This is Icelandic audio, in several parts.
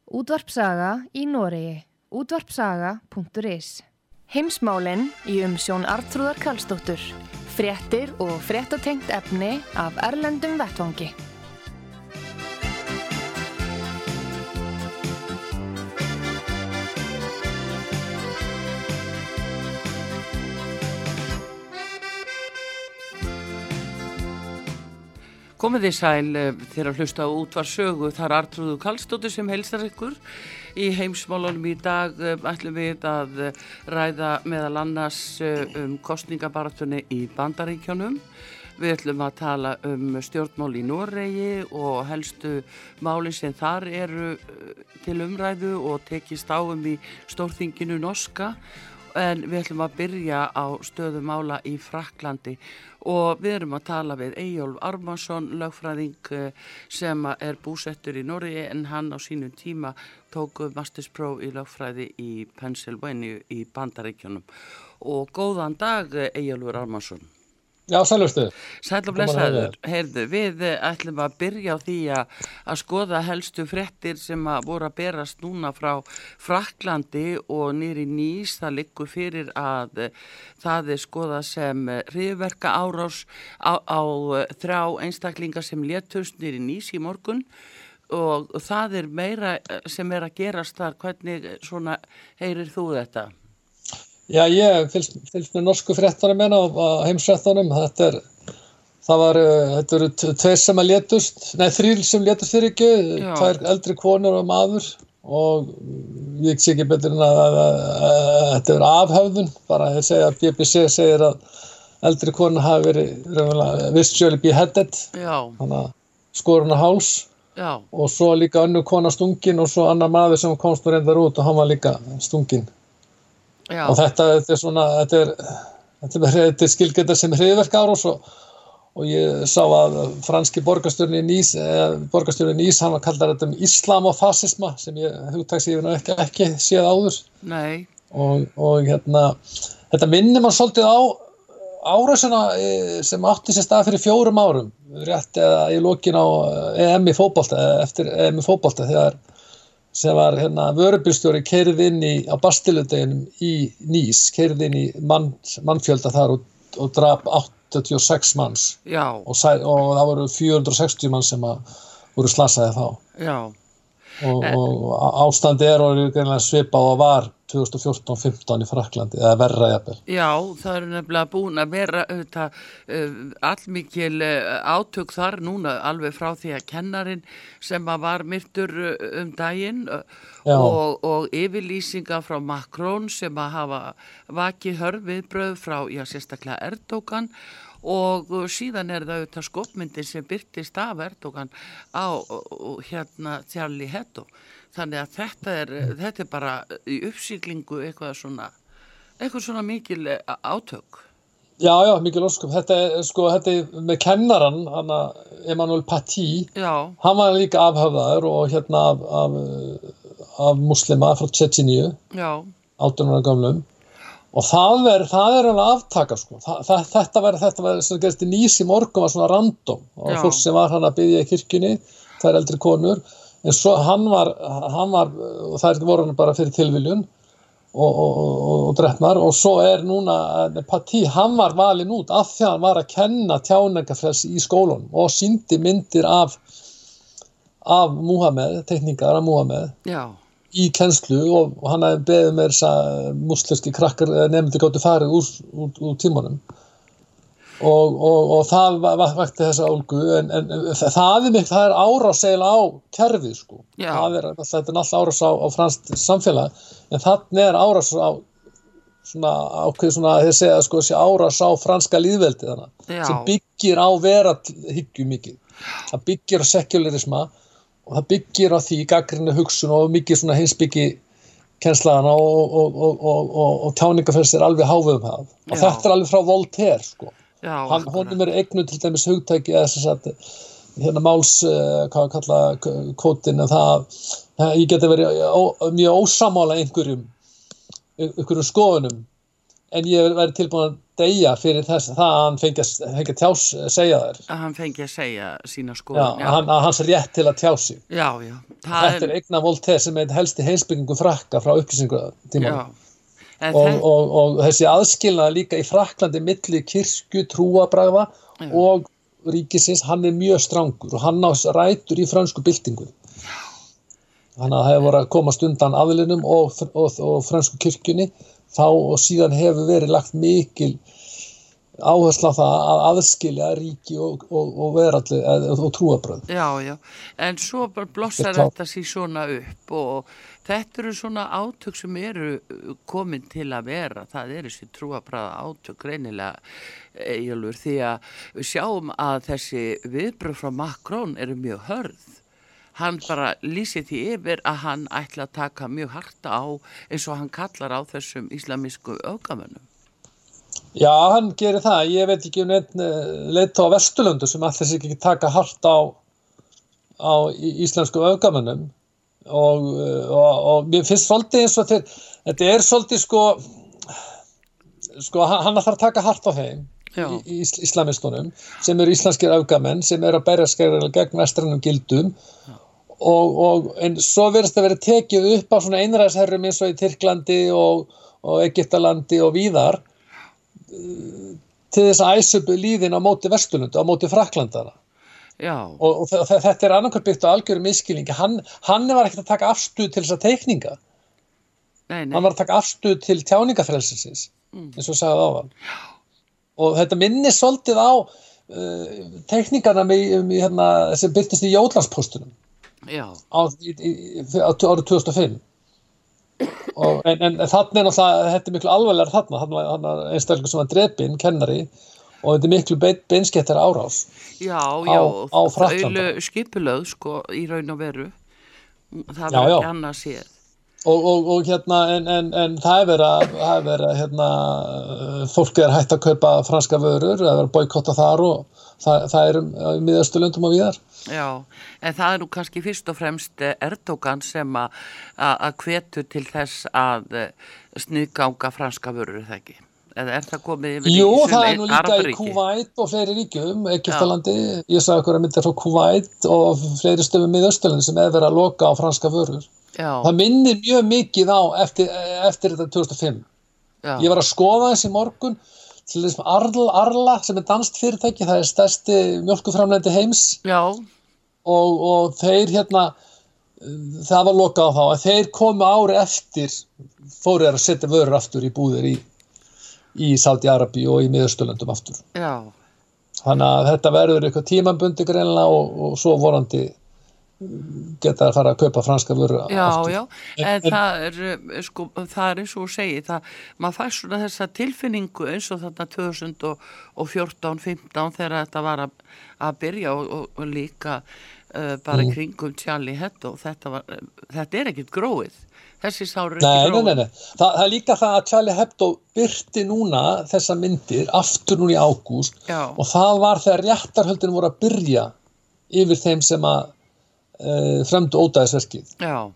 Útvarpsaga í Noregi. Útvarpsaga.is. Heimsmálin í umsjón Arnþrúðar Karlsdóttur. Fréttir og fréttatengt efni af erlendum vettvangi. Komið þið sæl þegar að hlusta á útvarpssögu. Það Arnþrúður Karlsdóttir sem heilsar ykkur. Í heimsmálunum í dag ætlum við að ræða meðal annars kosningabaráttunni í Bandaríkjunum. Við ætlum að tala stjórnmál í Noregi og helstu máli sem þar eru til umræðu og tekist á í stórþinginu norska. En við ætlum að byrja á stöðu mála í Frakklandi og við erum að tala við Eyjólf Ármannsson, lögfræðing sem er búsettur í Noregi en hann á sínum tíma tók masterspróf í lögfræði í Pennsylvania í Bandaríkjunum. Og góðan dag Eyjólfur Ármannsson. Já, sælustu. Sæl og blessaður. Heyrðu, við ætlum að byrja á því að skoða helstu fréttir sem voru að berast núna frá Frakklandi og niður í Nýs. Það liggur fyrir að það skoðað sem hryðjuverkaárás á 3 einstaklinga sem létust niður í Nýs í morgun. Og það meira sem að gerast þar. Hvernig svona heyrir þú þetta? Já, ég fylgst með norsku fréttunum og heimsfréttunum. Þetta eru 2 sem að létust, 3 sem létust fyrir ekki, 2 eldri konur og maður og ég sé ekki betur en að þetta er afhöfðun, bara ég segja að BBC segir að eldri konur hafi verið visually beheaded, þannig að skorinn á háls. Já. Og svo líka önnur kona stungin og svo annar maður sem komst og reyndar út og hann var líka stungin. Já. Og þetta er svona, þetta er skilgreindar sem hryðjuverkaárás og ég sá að franski borgarstjórinn í Nýs, hann kallar þetta islamofasisma sem hugtak sem ég ekki séð áður. Nei. Og þetta minnir mann svolítið á árásina sem átti sér stað fyrir 4 árum, rétt eða í lokin á EM í fótbolta, eftir EM í fótbolta þegar sem var vörubílstjóri keyrði inn á Bastiludeginum í Nýs, keyrði inn í mannfjölda þar og drap 86 manns. Já. Og það voru 460 manns sem voru slasaði þá. Já. Og ástandi orðið svipað og var 2014-15 í Frakklandi, eða verra jafnvel. Já, það nefnilega búin að vera allmikil átök þar núna, alveg frá því að kennarinn sem var myrtur daginn og yfirlýsinga frá Macron sem að hafa vakið hörð viðbrögð frá, sérstaklega Erdogan og síðan það auðvitað skopmyndin sem birtist af Erdogan á Charlie Hebdo. Þannig að þetta er bara í uppsiglingu eitthvað svona mikil átök. Já, mikil ósköp. Þetta er með kennaran, Emmanuel Paty, hann var líka afhöfðaður og af muslima frá Tjetjeníu, 18 ára gamlum. Og það er alveg aftaka, sko. Þetta var sem gerist í Nýs í morgun var svona random. Og fólk sem var að biðja í kirkjunni, 2 eldri konur. En svo hann var og það voru hann bara fyrir tilviljun og drepnar og svo núna Paty, hann var valinn út af því að hann var að kenna tjáningarfrelsi í skólanum og sýndi myndir af Múhameð, teikningar af Múhameð. Já. Í kennslu og hann hafði beðið með þess að muslimski krakkar nemendur gátu farið úr tímanum og það vakti þessa ólgu en það er árás eiginlega á kerfið, sko. Þetta er alltaf árás á franskt samfélag en þannig er árás á ákveð þeir segja þessi árás á franska lýðveldi sem byggir á veraldhyggju mikið. Það byggir á sekularisma og það byggir á því gagnrýni hugsun og mikið svona heimspeki kennslaðana og tjáningarfrelsi alveg hávegum það. Og þetta alveg frá Voltaire, sko. Honum eignuð til dæmis hugtæki eða þess að máls hvað kalla kvótin það ég geti verið mjög ósammála einhverjum skoðunum en ég væri tilbúin að deyja fyrir það að hann fengi að segja þær. Að hann fengi að segja sína skoðun. Já, að hans rétt til að tjá sig. Já. Þetta er eigna Voltaire sem er helsti heimspekingur Frakka frá upplýsingatímanum. Og þessi aðskilnaður líka í Frakklandi milli kirkju, trúarbragða og ríkisins, hann er mjög strangur og hann á rætur í frönsku byltingu. Þannig að það hefur voru að komast undan aðlinum og frönsku kirkjunni þá og síðan hefur verið lagt mikil áhersla á það að aðskilja ríki og veralli og trúarbrögð. Já, en svo blossar þetta sér svona upp og þetta eru svona átök sem eru komin til að vera, það eru þessi trúarbragða átök greinilega, Eyjólfur, því að við sjáum að þessi viðbrögð frá Macron eru mjög hörð. Hann bara lýsir því yfir að hann ætla að taka mjög hart á eins og hann kallar á þessum íslamísku öfgamönnum. Já, hann gerir það. Ég veit ekki leiðtoga á Vesturlöndu sem ætla sig ekki taka hart á íslensku öfgamönnum og mér finnst svolítið eins og þetta er svolítið sko hann ætlar að taka hart á þeim í islamistunum sem eru íslenskir öfgamenn sem eru að berjast gegn vestrænum gildum. En svo verðist að vera tekið upp á svona einræðisherrum eins og í Tyrklandi og Egyptalandi og víðar til þess að æsa upp líðin á móti Vesturlöndu, á móti Frakklandara. Já. Og þetta er annarkvæmt byggt á algjörum misskilningi. Hann var ekkert að taka afstöðu til þessa teikninga. Nei. Hann var að taka afstöðu til tjáningafrelsisins, eins og sagði áðan. Og þetta minnir svolítið á teikningarna sem birtist í Jótlandspóstunum. Já. Árið 2005. En þarna er náttúrulega, þetta er miklu alvarlegar þarna einstaklega sem var drepinn, kennari, og þetta er miklu beinskettar árás. Já, á Frakklandi. Þau skipulögð, sko, í raun og veru. Það var ekki annað séð. Og en það er verið fólk er hætt að kaupa franska vörur, það er verið að boykotta þar og það er í Miðausturlöndum og víðar. Já, en það er nú kannski fyrst og fremst Erdogan sem að hvetur til þess að sniðganga franska vörur, það ekki? Eða það komið yfir Jú, það er nú líka í Kúvait og fleiri ríkjum, Egyptalandi, ég sá einhverja myndir frá Kúvait og fleiri stöðum Miðausturlöndum sem er verið að loka á franska vörur. Já. Það minnir mjög mikið á eftir þetta 2005. Já. Ég var að skoða þessi morgun til þess að Arla sem er danskt fyrirtæki, það er stærsti mjólkurframleiðandi heims. Já. Og þeir það var lokað á þá, að þeir komu ári eftir fóru að setja vörur aftur í búðir í Sádi-Arabíu og í Miðausturlöndum aftur. Já. Þannig að þetta verður eitthvað tímabundi greinilega og svo vorandi geta að fara að kaupa franska vöru aftur. Já, en það er eins og segi, maður fær svona þessa tilfinningu eins og þarna 2014-15 þegar þetta var að byrja og líka bara kringum Charlie Hebdo, þetta er ekkert gróið. Þessi sár er ekki gróið. Nei. Það er líka það að Charlie Hebdo birti núna þessa myndir aftur núna í ágúst og það var þegar réttarhöldin voru að byrja yfir þeim sem að fremdu ódæðisverkið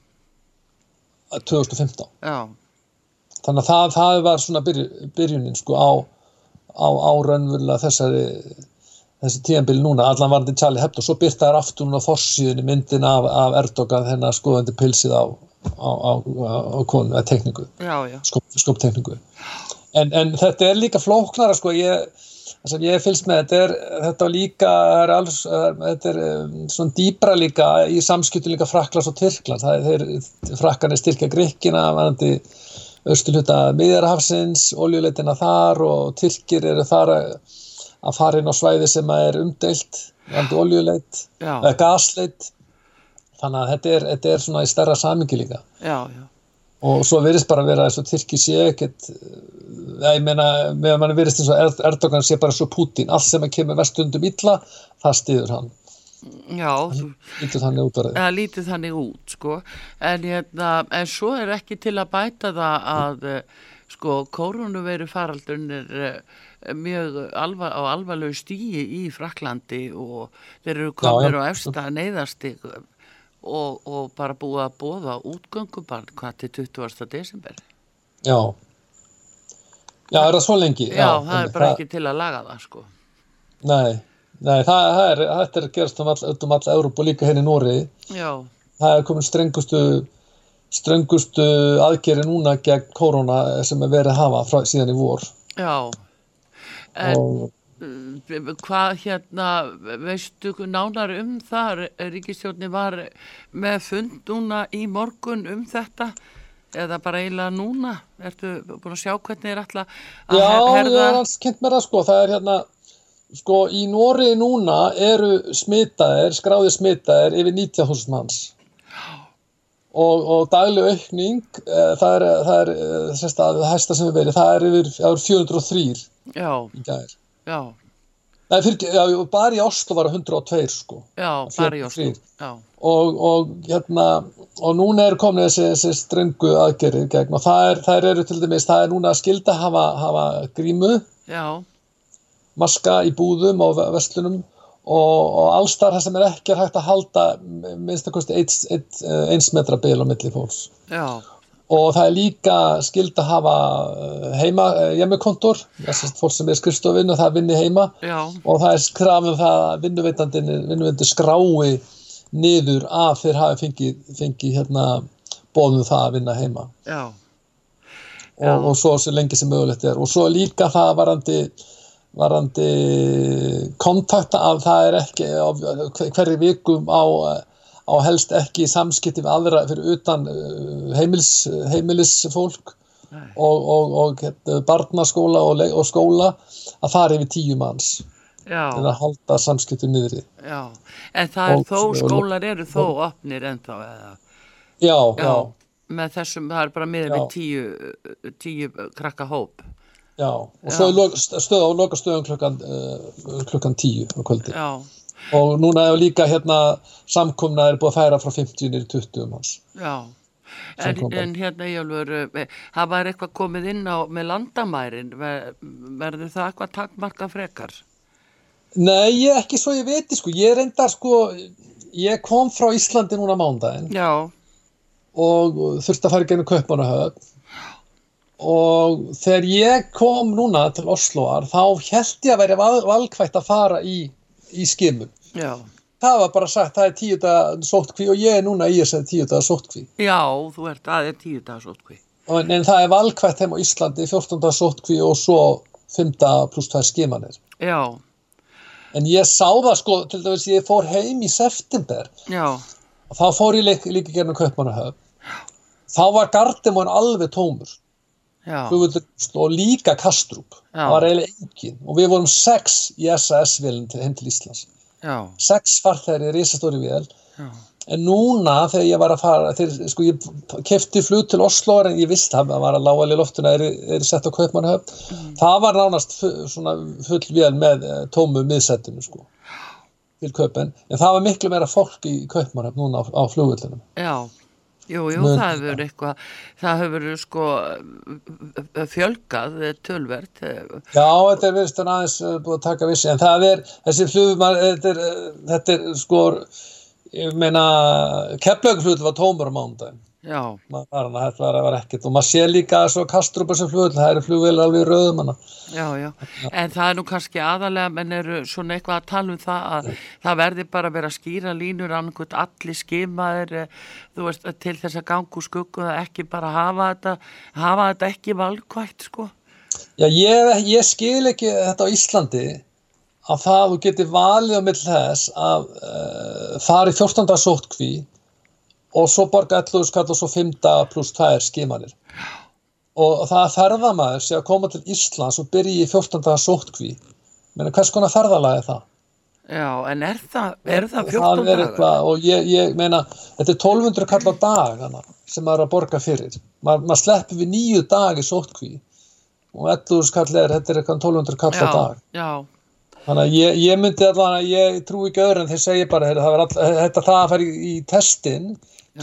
2015. Já. Þannig að það var svona byrjunin sko á raunverulega þessi tíðanbili núna, allan varandi Charlie Hebdo, svo birta þær aftur núna á forsíðunni myndin af Erdogan þennan skoðandi pilsið á konu, eða tekningu. Já. Skoptekningu. En þetta er líka flóknara sko, það sem ég fylgst með, þetta líka þetta er svona dýpra líka í samskiptum líka Frakklands og Tyrklands. Frakkarnir styrkja Grikkina varðandi austurhluta Miðjarðarhafsins, olíuleitina þar og Tyrkir eru þar að fara inn á svæði sem er umdeilt varðandi olíuleit eða gasleit. Þannig að þetta er svona í stærra samhengi líka. Já. Og svo virðist bara vera eins og Tyrki sé ekkert, ég meina, mann virðist eins og Erdogan sé bara svo Putin, allt sem kemur Vesturlöndum illa, það styður hann. Já. Lítið þannig út orðið. Það lítið þannig út, sko. En svo er ekki til að bæta það að, sko, kórónuveiru faraldurinn er mjög á alvarlegu stigi í Frakklandi og þeir eru komnir á efsta neyðarstig og bara búið að boða útgöngubann hvað til 20. desember. Já. Já, það svo lengi? Já, það bara ekki til að laga það, sko. Nei, þetta er gerast alla Evrópu og líka hérna í Noregi. Já. Það komin ströngustu aðgerðir núna gegn kóróna sem verið hafa síðan í vor. Já, hvað veistu nánar það? Ríkisstjórnin var með fund núna í morgun þetta, eða bara eiginlega núna? Ertu búin að sjá hvernig ætla að herða? Já, ég alls kynnt mér það, sko. Það er í Noregi núna eru skráðir smitaðir yfir 90.000 manns. Og dagleg aukning, það er hæsta sem við verið, það er yfir 403 í gær. Já. Nei, bara í Oslo var 102, sko. Já, bara í Oslo, já. Og núna komin þessi ströngu aðgerðir gegn, og þær eru til dæmis, það er núna skylda að hafa grímu, maska í búðum og verslunum, og alls þar það sem ekki hægt að halda minnst að kosti 1 metra bil á milli fólks. Já. Og það er líka skylda að hafa heimakontor, fólk sem skrifstofinn og það vinni heima. Já. Og það er krafið það að vinnuveitandi skrái niður að þeir hafi fengið boðum það að vinna heima. Já. Og svo lengi sem mögulegt er. Og svo líka það varandi kontakta að það er ekki hverju vikum á helst ekki samskipti við aðra fyrir utan heimilisfólk og barnaskóla og skóla, að það er yfir 10 manns til að halda samskipti niðri. Já, en það skólar eru þó opnir ennþá, eða? Já. Með þessum, það er bara miður við 10 krakka hóp. Já, og svo er lokastöðum klukkan 10 á kvöldi. Já. Og núna er líka samkomna búið að færa frá 50 niður 20 manns. Já, en Eyjólfur, hafa eitthvað komið inn með landamærin, verður það eitthvað takmarka frekar? Nei, ekki svo ég veit, sko, ég reyndar, sko, ég kom frá Íslandi núna mánudaginn. Já. Og þurfti að fara í gegnum Kaupmannahöfn. Og þegar ég kom núna til Osloar, þá hélt ég að vera valkvætt að fara í skimun. Já. Það var bara sagt, það er 10 daga sóttkví, og ég er núna í þessari 10 daga sóttkví. Já, þú ert aðeins 10 daga sóttkví. En það er valkvætt heim á Íslandi, 14 daga sóttkví og svo 5 daga pluss 2 skimanir. Já. En ég sá það, sko, til dæmis ég fór heim í september. Já. Og þá fór ég líka gegnum Kaupmannahöfn. Þá var Gardermoen alveg tómur. Og líka Kastrup. Það var eiginlega engin, og við vorum 6 í SAS-vélum heim til Íslands. 6 farþegar í risastóri vél. En núna þegar ég var að fara, sko, ég keypti flug til Oslo, en ég vissi það var að lága í loftuna er sett á Kaupmannahöfn. Það var nánast svona full vél með tómu miðsettinu, sko, til Kaupen. En það var miklu meira fólk í Kaupmannahöfn núna á flugvöllunum. Já. Jú, það hefur sko fjölgað tölvert. Já, þetta er vist aðeins búið að taka vissi, en það er, þessi flug, þetta er sko, ég meina, Keflavíkurflugvöllur var tómur á mánudaginn. Já. Þetta var ekkert, og maður sé líka svo Kastrup sem flugvöllur, það eru flugvélar alveg í röðum hana. Já, en það er nú kannski aðalega, menn eru svona eitthvað að tala það að það verði bara að vera að skýra línur annað allir skimaðir, þú veist, til þess að ganga úr skuggu, það ekki bara hafa þetta ekki valkvætt, sko. Já, ég skil ekki þetta á Íslandi, að það þú getur valið á milli þess að fara í 14 daga sóttkví og svo borga 11.000 kall og svo 5 daga pluss 2 skimanir. Og það að ferðamaður sé að koma til Íslands og byrja í 14 daga sóttkví. Menni, hvers konar ferðalag er það? Já, en er það 14 dagar? Og ég meina, þetta er 1200 kall á dag sem maður er að borga fyrir. Maður sleppur við 9 daga í sóttkví og 11.000 kall þetta er eitthvað 1200 kall á dag. Já. Þannig að ég myndi allavega, ég trúi ekki öðru en þeir segja bara, það að fara í testin,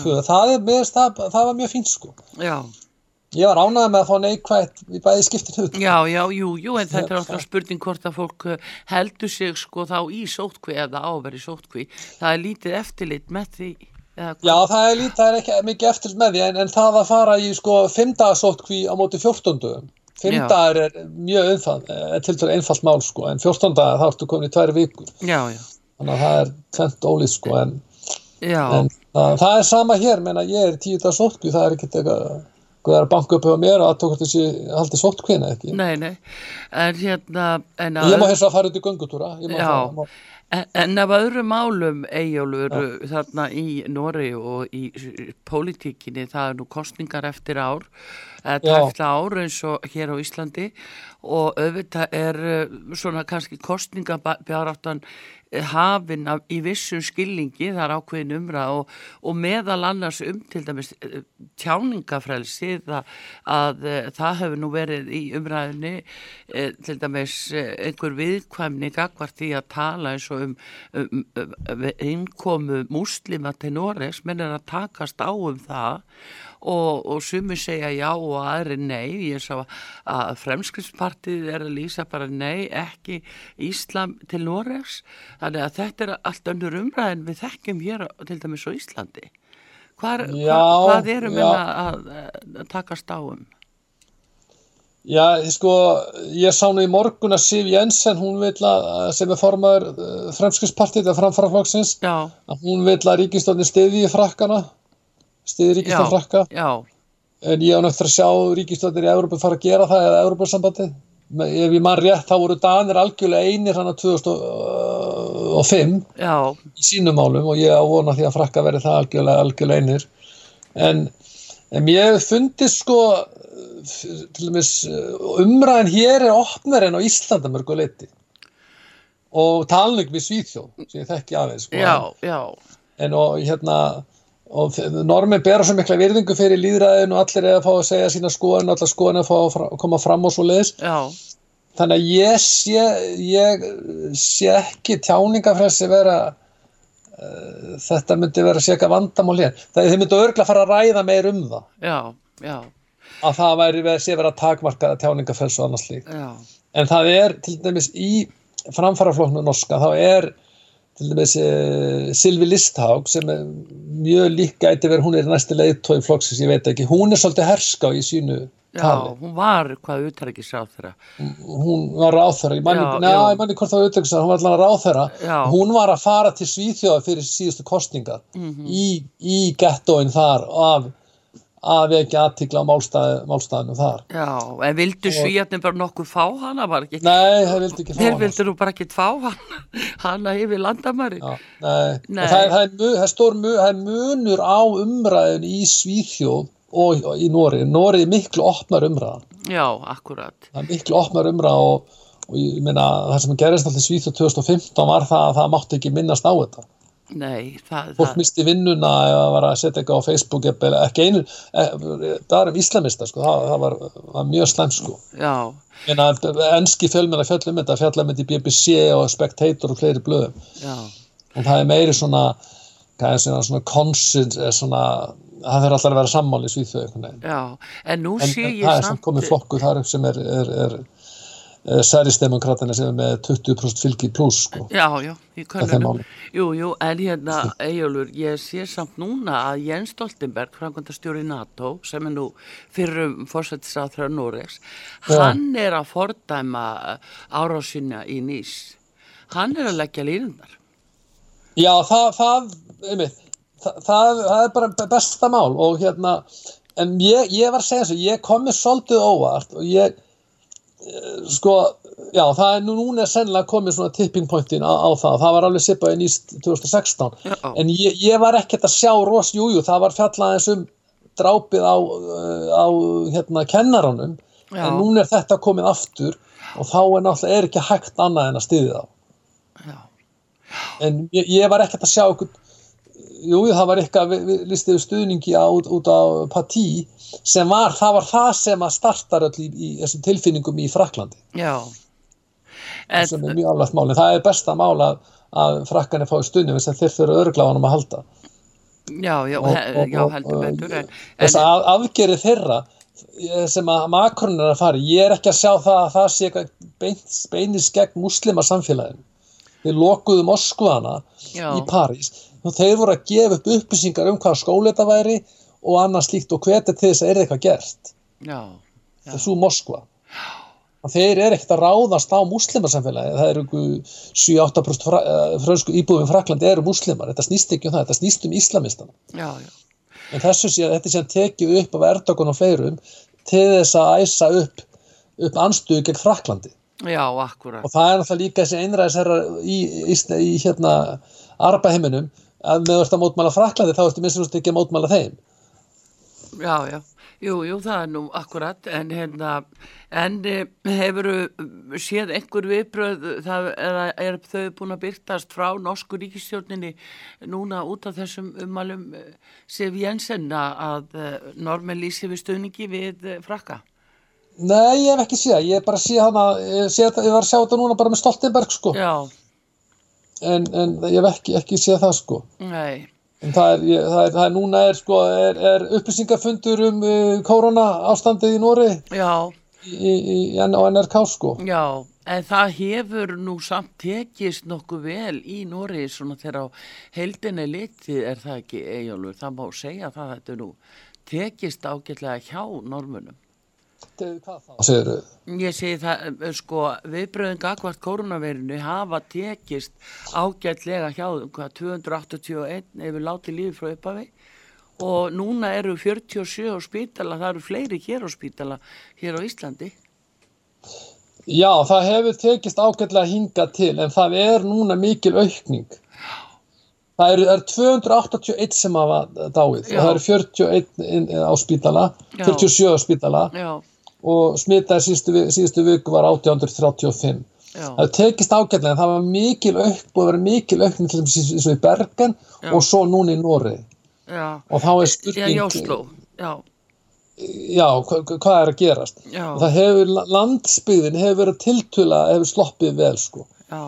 það var mjög fínt, sko. Já. Ég var ánægður með að fá neikvætt í bæði skiptin hlut. Jú, en þetta er alltaf spurning hvort að fólk heldur sig, sko, þá í sóttkví eða áveri sóttkví. Það er lítið eftirlit með því. Já, það er ekki mikið eftirlit með því, en það að fara í, sko, 5 daga sóttkví á móti 14 dögum. 5 dagar mjög einfalt mál sko, en 14 dagar þá ertu komin í 2 vikur. Já. Þannig að það tvennt ólíkt sko, en það sama hér, menna ég 10 dagar sóttkví, það ekkert eitthvað, það banka upp hjá mér og aðtók þessi haldið sóttkvína ekki. Nei, en ég má hins að fara út í göngutúra. En af öðrum málum, Eyjólfur, þarna í Noregi og í pólitíkinni, það nú kosningar eftir ár, tæft ár eins og hér á Íslandi og auðvitað svona kannski kosningabaráttan hafin í vissum skilningi, það ákveðin umræða og meðal annars til dæmis tjáningafrelsið að það hefur nú verið í umræðinni til dæmis einhver viðkvæmni gagnvart því að tala eins og innkomu múslima til Noregs, menn að takast á það og sumir segja já og aðri nei. Ég sá að Fremskrittspartið að lýsa bara nei, ekki Íslam til Noregs. Þannig að þetta allt önnur umræðin við þekkjum hér til dæmis á Íslandi. Hvað menn að takast á Já, sko, ég sá nú í morgun að Siv Jensen, hún vill að, sem formaður Fremskrittspartið eða Framfaraflokksins, að hún vill að ríkisstjórnin styðji frakkana. Styðji ríkisstjórn frakka. En ég á eftir að sjá ríkisstjórnir í Evrópu fara að gera það eða Evrópusambandið. Ef ég man rétt, þá voru Danir algjörlega einir hann 2005 í sínum málum og ég á vona því að frakka verið það algjörlega einir. En ég fundist sko, til dæmis umræðan hér opnar en á Íslandi mörgu leyti. Og talning við Svíþjóð, sem ég þekki aðeins. Sko. En og normin bera svo mikla virðingu fyrir lýðræðinu og allir að fá að segja sína skoðun og allar skoðun að fá að koma fram og svo leiðis. Þannig að ég sé ekki tjáningafrelsi vera þetta myndi vera séka vandamál hér. Þeir myndi örugglega fara að ræða meir það. Að það væri vera takmarkað tjáningafrelsi og annars slíkt. En það til dæmis í Framfaraflokknum norska, þá til dæmis Sylvi Listhaug sem mjög lík gæti verið, hún næsti leiðtogi flokksins, ég veit ekki, hún svolítið herská í sínu tali. Hún var hvað utanríkisráðherra. Hún var ráðherra, ég manni hvort það var utanríkisráðherra, hún var allan ráðherra. Hún var að fara til Svíþjóðar fyrir síðustu kosningar í gettóin þar að vekja athygli á málstæðinu þar. En vildu Svíarnir bara nokkuð fá hana? Nei, þeir vildu ekki fá hana. Þeir vildu nú bara ekki fá hana yfir landamæri. Nei. Það er munur á umræðin í Svíþjóð og í Noregi. Noregi miklu opnar umræðan. Já, akkurat. Það miklu opnar umræða og ég meina það sem gerist alltaf í Svíþjóð 2015 var það að það mátti ekki minnast á þetta. Nei, fólk misti vinnuna eða var að setja eitthvað á Facebook ekki einu, það islamista sko, það var mjög slæmt sko. En að enski fjölmiðlar fjallum þetta í BBC og Spectator og fleiri blöðum. Og það meiri svona konsens, það þarf alltaf að vera sammála í Svíþjóð. En nú sé ég það samt komið flokku þar sem Særisdemokraterna sem með 20% fylgi pluss sko. Já, í könnunum. Jú, en Eyjólfur, ég sé samt núna að Jens Stoltenberg, framkvæmdastjóri NATO, sem nú fyrrum forsætisráðherra Noregs, hann að fordæma árásina í Nice. Hann að leggja línurnar. Já, það bara besta mál og en ég var að segja þess að ég kom mér svolítið óvart og sko, já, það núna sennilega komið svona tipping pointin á það var alveg svipað í Nice 2016 en ég var ekkert að sjá það var fjallað eins drápið á kennaranum en núna þetta komið aftur og þá náttúrulega ekki hægt annað en að styðja þá en ég var ekkert að sjá það var eitthvað listiðu stuðningi út á partí sem það var það sem að startar öll í þessum tilfinningum í Frakklandi. Sem mjög alvarlegt mál. Það besta mál að Frakkarnir fái stuðning sem þeir fyrir örugglega á honum að halda. Já, heldur betur. Þess að aðgerið þeirra sem að Macron að fara, ég ekki að sjá það sé beinis gegn múslima samfélaginu. Við lokuðu Moskvana í París og þeir voru að gefa upp upplýsingar hvað skóli þetta væri og annað slíkt og hvetja til þess að eitthvað gert. Þessu Moskva. Þeir ekkert að ráðast á múslimasamfélagi. Það eru 7-8% frönsku íbúum í Frakklandi eru múslimar. Þetta snýst ekki það, þetta snýst islamistana. Já. En þetta síðan tekið upp af Erdogan og fleirum til þess að æsa upp andstöðu gegn Frakklandi. Já, akkúrat. Og það náttúrulega líka þessi einræðisherrar í Arabaheiminum að með að mótmæla Frakklandi þá ertu minnst ekki að mótmæla þeim. Já. Jú, það nú akkurat, en hefurðu séð einhver viðbrögð eða þau búin að birtast frá norsku ríkisstjórninni núna út af þessum ummælum Siv Jensen að Norðmenn lýsi við stuðningi við Frakka? Nei, ég hef ekki séð, ég bara sé hana, ég var að sjá þetta núna bara með Stoltenberg, sko. Já. En ég hef ekki séð það, sko. Nei. En núna er upplýsingafundur korona ástandið í Noregi. Já. Á NRK, sko. Já, en það hefur nú samt tekist nokkuð vel í Noregi svona þegar á heildinni litið það ekki, Eyjólfur, það má segja það þetta nú tekist ágætlega hjá Norðmönnum. Hvað þá, segirðu? Ég segi það, sko, viðbröðin gagnvart kórónuveirunni hafa tekist ágætlega hjá 281 hefur látið lífi frá upphafi og núna eru 47 á spítala, það eru fleiri hér á spítala, hér á Íslandi. Já, það hefur tekist ágætlega hingað til, en það núna mikil aukning. Það er 281 sem hafa dáið og það eru 41 á spítala, 47 á spítala. Já. Og smitaði síðustu viku var 1835. Já. Það tekist ágætlega, en það var búið að vera mikil aukning til þess eins og í Bergen og svo núna í Noregi. Já. Og þá spurning... Já, Oslo, já. Já, hvað að gerast? Já. Og það landsbyggðin hefur verið tiltölulega, hefur sloppið vel, sko. Já.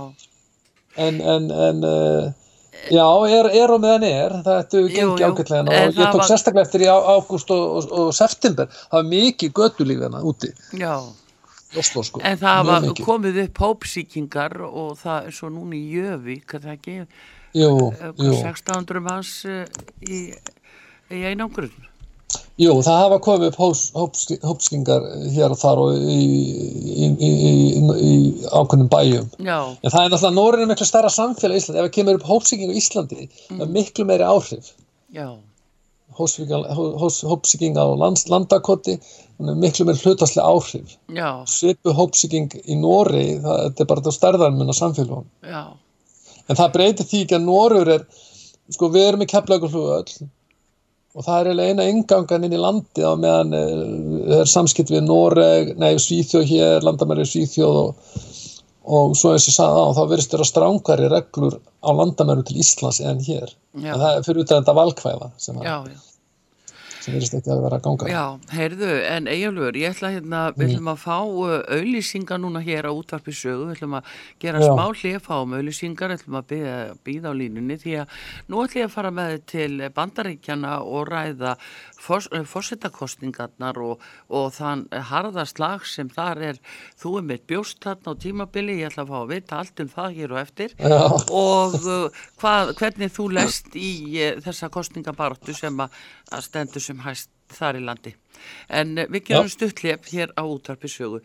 Já, á meðan það gengi ágætlega og ég tók sérstaklega eftir í ágúst og september, það var mikið götulíf hérna úti. Já. Oslo, sko. En það var komið upp hópsýkingar og það svo núna í Jövik, það ekki? Jú. 1600 manns í einangrun. Jú, það hafa komið upp hópsýkingar hér og þar og í ákveðnum bæjum. Já. En það náttúrulega Noregi miklu stærra samfélag í Íslandi. Ef það kemur upp hópsýking á Íslandi, það miklu meiri áhrif. Já. Hópsýking á Landakoti, miklu meiri hlutfallsleg áhrif. Já. Svipuð hópsýking í Noregi, þetta bara stærðarmun á samfélagum. Já. En það breytir því ekki að Noregur sko, við erum í Keflavíkurflugvöll og það eina inngangan inn í landið á meðan samskipt við Svíþjóð hér, landamæri Svíþjóð og svo eins og sagði þá virðist vera strangari reglur á landamærum til Íslands en hér. Já. En það fyrir utan þetta valkvæða sem virðist ekki að vera að ganga. Já, heyrðu, en Eyjólfur, ég ætla við ætlum að fá auglýsingar núna hér á Útvarpi Sögu, við ætlum að gera smá hlið auglýsingar, ætlum að bíða á línunni því að nú ætlum ég að fara með til Bandaríkjanna og ræða forsetakosningarnar og þann harða slag sem þar þú með bjóst þarna á tímabili, ég ætla að fá að vita allt það hér og eftir og hvernig þú lest í þessa kosningabaráttu sem að stendur sem hæst þar í landi. En við gerum stutthlép hér á Útvarpi Sögu.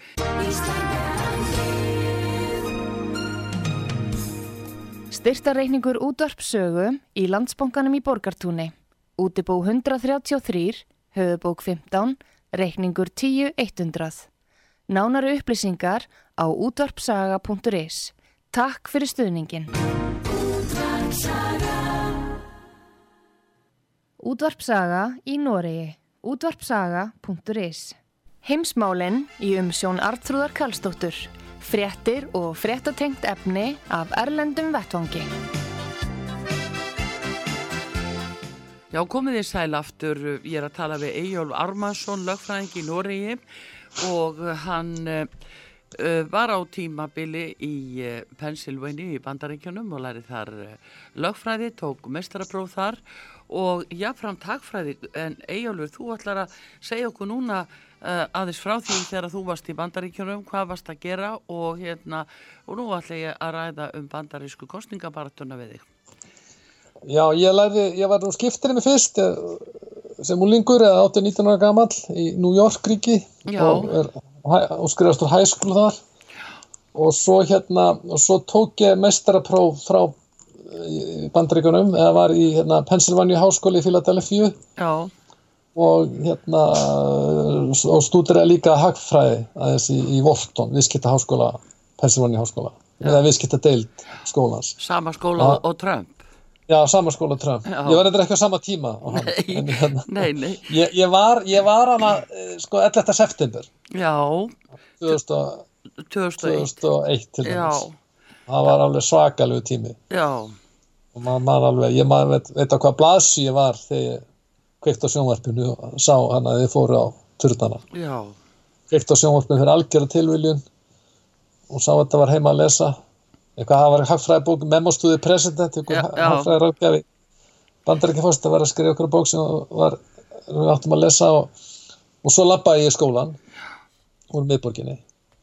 Styrktarreikningur Útvarp Sögu í Landsbankanum í Borgartúni. Útibú 133, höfubók 15, reikningur 10.100. Nánari upplýsingar á útvarpsaga.is. Takk fyrir stuðningin. Útvarpsaga í Noregi. Útvarpsaga.is. Heimsmálin í umsjón Arnþrúðar Karlsdóttur. Fréttir og fréttatengt efni af erlendum vettvangi. Já, komið þið sæl aftur, ég að tala við Eyjólf Ármannsson, lögfræðing í Noregi og hann var á tímabili í Pennsylvania í Bandaríkjunum og lærið þar lögfræði, tók meistarapróf þar og jafnframt hagfræði. En Eyjólfur, þú ætlar að segja okkur núna aðeins frá því þegar þú varst í Bandaríkjunum, hvað varst að gera og nú ætla ég að ræða bandarísku kosningabaráttuna við þig. Já, ég var nú skiptinni fyrst sem unglingur eða 18-19 ára gamall í New York ríki og og skrifast úr hæskóla þar og svo tók ég meistarapróf frá Bandaríkjunum, eða var í Pennsylvania háskóli í Philadelphia og og stúderaði líka hagfræði aðeins í Wharton, viðskiptaháskóla Pennsylvania háskóla, eða viðskiptadeild skólans. Sama skóla og Trump. Já, sama skóla Trump. Já. Ég var ekki á sama tíma á hann. Nei. Ég var hana 11. september. Já. 2001 til dæmis. Það var alveg svakalegu tími. Já. Og ég veit á hvað blaðsíðu ég var þegar ég kveikti á sjónvarpinu og sá hana að þið fóru á turnana. Já. Kveikti á sjónvarpinu fyrir algjöra tilviljun og sá að þetta var heima að lesa. Það var hagfræðibók, Memo-stuði president, hagfræðiráðgjafi Bandaríkjaforseta var að skrifa okkur bók sem við áttum að lesa og svo labbaði ég í skólan úr miðborginni.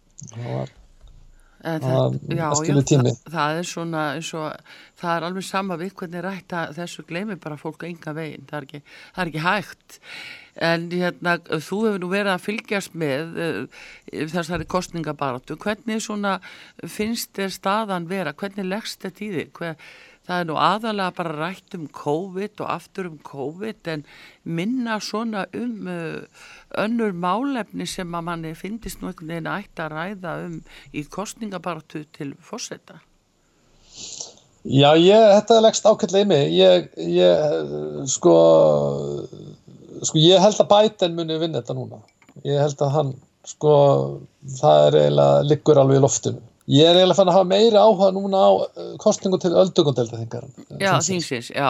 Það er svona það er alveg sama við hvernig rætta þessu gleymi bara fólk enga veginn, það er ekki hægt en þú hefur nú verið að fylgjast með þessari kosningabaráttu, hvernig svona finnst þér staðan vera, hvernig leggst þetta í þig, það er nú aðalega bara rætt COVID og aftur COVID en minna svona önnur málefni sem að manni finnist nú einhvern veginn ætti að ræða í kosningabaráttu til forseta. Já, þetta leggst ágætlega í mig. Ég held að Biden muni vinna þetta núna. Ég held að hann, það er eiginlega liggur alveg í loftinu. Ég er eiginlega fann að hafa meiri áhuga núna á kosningu til öldungadeildarþingar. Já, þingsins, já.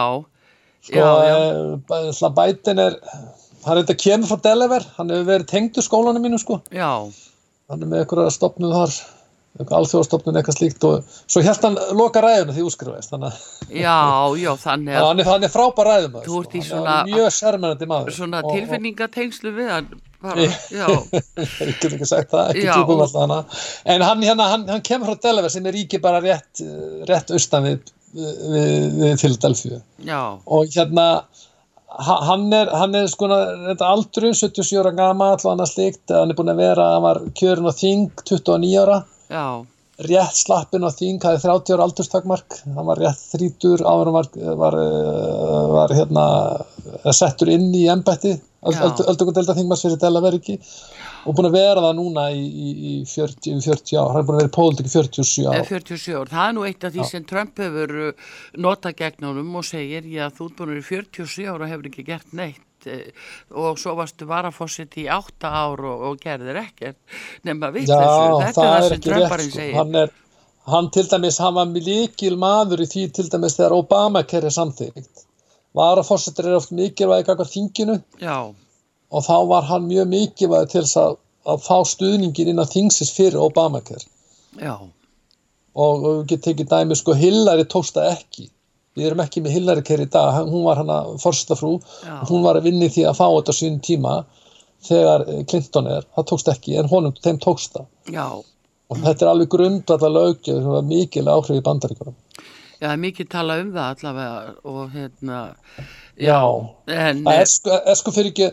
Biden hann þetta kemur frá Delaware, hann hefur verið tengdur skólanum mínu, Já. Hann er með einhverja stofnun þar, alþjóðastofnun eitthvað slíkt og svo hélt hann loka ræðuna því útskrifaðist, þannig að Já, þannig að hann er frábær ræðumaður. Þú ert í svona mjög sérmennandi maður. Svona tilfinningatengslu við hann bara, já. Ég get ekki sagt það, ekki tjúkum alltaf hana. En hann kemur frá Delaware sem er ríki bara rétt austan við Philadelphia. Já. Og hann er þetta aldurinn 77 ára gamall og annað slíkt, hann er búinn að vera, hann var kjörinn á þing 29 ára. Já. Rétt slappinn á þing, hafði 30 ára aldurstakmark, hann var rétt 30 áður var settur inn í embætti öldungadeildarþingmanns fyrir Delaware ríki og búinn að vera það núna í 40 ár, hann er búinn að vera í pólitík í 47 ár. 47 ár, það er nú eitt af því sem Trump hefur notað gegn honum og segir, já þú ert búinn að vera í 47 ár og hefur ekki gert neitt og svo varstu varaforseti í 8 ár og gerðir ekkert nema vitleysu, þetta er það sem Trumparinn segir. Hann til dæmis, hann var lykil maður í því til dæmis þegar Obamacare er samþykkt. Varaforsetar eru oft mikilvægir gagnvart þinginu. Já. Og þá var hann mjög mikilvægur til þess að fá stuðningin innan þingsins fyrir Obamacare. Já. Og við getum tekið dæmi, Hillary tókst það ekki. Við erum ekki með Hillary Care í dag, hún var hana forsetafrú og hún var að vinna í því að fá þetta á sínum tíma þegar Clinton það tókst ekki, en þeim tókst það. Já. Og þetta er alveg grundvallar löggjöf sem var mikil áhrif í Bandaríkjunum. Já, það er mikið tala það allavega og Já, fyrir ekki,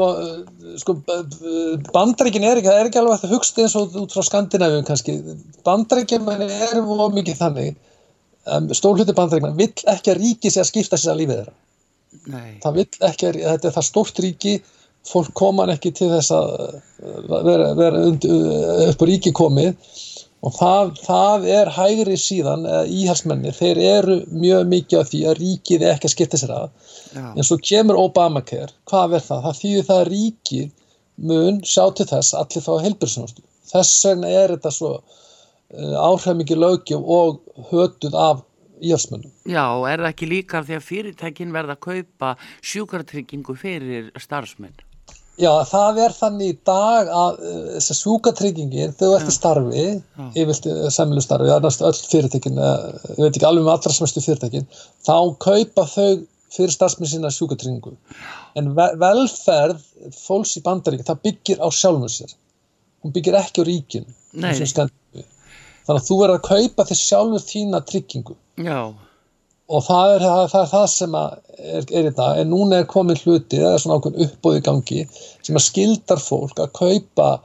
Bandaríkin er ekki alveg að það hugst eins og út frá Skandinavíum kannski. Bandaríkin eru mikið þannig. Stór hluti Bandaríkjanna vill ekki að ríki sé að skipta sér að lífið þeirra. Nei. Það vill ekki þetta er það stórt ríki, fólk koma ekki til þess að vera upp á ríki komið og það er hægri síðan, íhaldsmennir, þeir eru mjög mikið af því að ríkið ekki að skipta sér að. Já. En svo kemur Obamacare, hvað er það? Það þýðir það að ríkið mun sjá til þess að allir fá heilbrigðisþjónustu. Þess vegna er þetta svo áhrifamikil löggjöf og hötuð af íhaldsmönnum. Já, er það ekki líka því að fyrirtækin verða að kaupa sjúkratryggingu fyrir starfsmenn? Já, það er þannig í dag að þessar sjúkratryggingin, þegar þú ert í starfi, yfirleitt samvinnustarfi, það er næstu öll fyrirtækin, ég veit ekki alveg með allra smestu fyrirtækin, þá kaupa þau fyrir starfsmenn sína sjúkratryggingu. En velferð fólks í Bandaríkjunum, það byggir á sjálfum sér. Hún byggir ekki á ríkinu. Nei. Þannig að þú verður að kaupa þér sjálfur þína tryggingu. Já. Og það er það sem er í dag, en núna er komin hluti, það er svona ákveðin uppboð í gangi, sem að skildar fólk að kaupa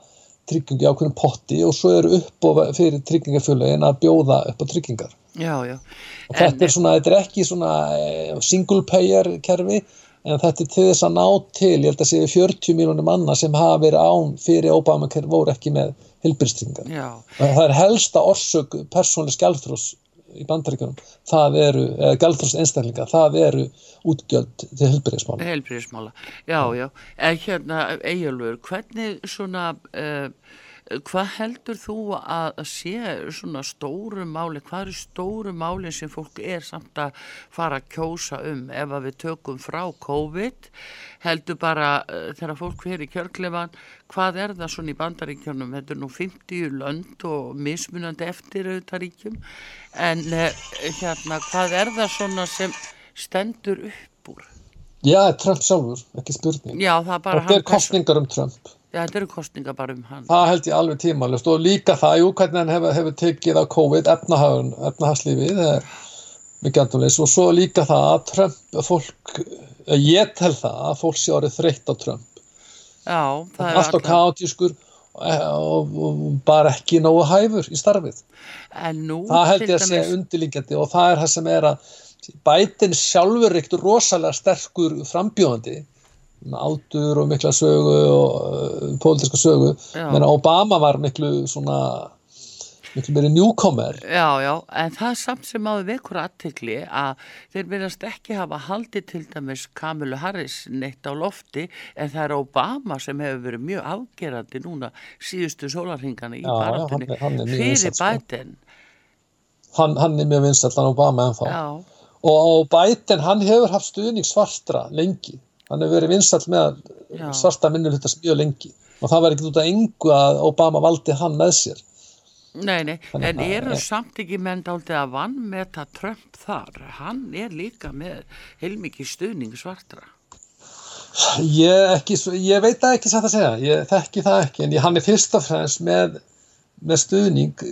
tryggingu í ákveðnum potti og svo eru fyrir tryggingafélögin að bjóða upp á tryggingar. Já. Og þetta er ekki svona single payer kerfi, en þetta til þess að ná til, ég held að sé 40 milljónir manna sem hafa verið án fyrir Obamacare voru ekki með heilbrigðistryggingar. Já. Og það helsta orsök persónulegs gjaldþrots í Bandaríkjunum, það eru gjaldþrots einstaklinga, það eru útgjöld til heilbrigðismála. Heilbrigðismála, já. En Eyjólfur, hvernig svona hvað heldur þú að sé svona stóru máli, hvað eru stóru máli sem fólk samt að fara að kjósa ef að við tökum frá COVID, heldur bara þegar fólk fyrir kjörklefan, hvað það svona í Bandaríkjunum, þetta nú 50 lönd og mismunandi eftir auðvitað ríkjum, en hvað það svona sem stendur upp úr? Já, Trump sjálfur, ekki spurning. Já, það bara hann. Og kostningar Trump. Já, þetta eru kostningar bara hann. Það held ég alveg tímalust og líka það, hvernig hann hefur tekið á COVID, efnahagslífið, mikið andurleis og svo líka það að Trump, ég tel það að fólk sé orðið þreytt á Trump. Já, það alltaf kaotískur og bara ekki nógu hæfur í starfið. En nú, það held ég að sé undirliggjandi og það það sem að Biden sjálfur ekkert rosalega sterkur frambjóðandi, aldur og mikla sögu og pólitíska sögu, menn Obama var miklu meiri newcomer. Já, en það samt sem áður vekur athygli að þeir virðast ekki hafa haldið til dæmis Kamilu Harris neitt á lofti, en það Obama sem hefur verið mjög afgerandi núna síðustu sólarhringana í baráttunni fyrir Biden. Hann mjög vinsæll, hann Obama ennþá. Já. Og Biden, hann hefur haft stuðning svartra lengi. Hann hefur verið vinsæll með svarta minnihluta mjög lengi. Og það var ekki út af engu að Obama valdi hann með sér. Nei, en samt ekki menn dálítið að vanmeta Trump þar? Hann líka með heilmikið stuðning svartra. Ég veit það ekki satt að segja. Ég þekki það ekki, en hann fyrst og fremst með stuðning